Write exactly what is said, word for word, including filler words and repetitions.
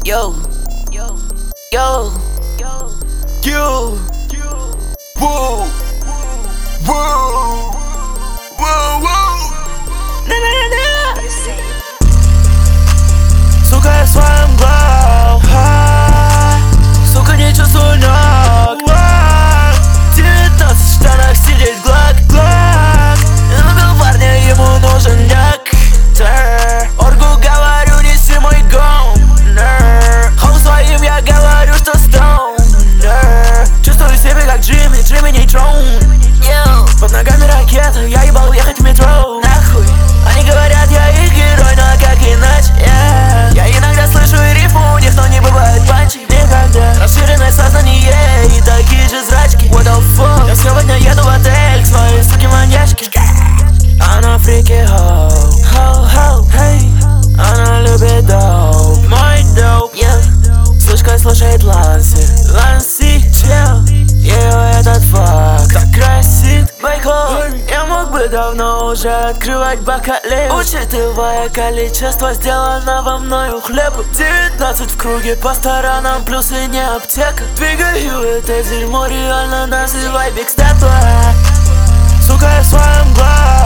Yo, yo, yo, yo, Воу, воу, воу, воу. на-на-на-на. Сука, я в своем глав, сука, не чувствую ног. Девятнадцать в штанах сидеть глак, глак. Убил парня, ему нужен нектар. Оргу говорю, неси мой гомнер. Хоу своим я говорю, что стоунер. Чувствую себя как Джимми, Джимми Нейтрон. Под ногами ракета, я ебал ехать в метро. Нахуй, они говорят, я их герой, но как иначе, yeah. Я иногда слышу рифму у них, но не бывает панчи никогда. Расширенное сознание и такие же зрачки. What the fuck? Я сегодня еду в отель к своей суке-маньячке. Она фрики, хоу, хоу, хоу, hey. Она любит доуп, мой доуп, yeah. Слышка слушает Ланси, Ланси, чел. Ее этот факт так красит, байкол. Я мог бы давно уже открывать бокалы, учитывая количество сделанного мною хлеба. Девятнадцать в круге по сторонам, плюс и не аптека. Двигаю это дерьмо, реально называй биг степа. Сука, я в своем глаз.